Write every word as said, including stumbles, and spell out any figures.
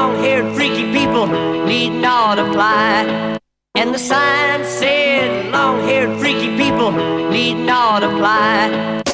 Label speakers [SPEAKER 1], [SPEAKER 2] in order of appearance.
[SPEAKER 1] long-haired freaky people need not apply. And the sign said long-haired freaky people need not apply.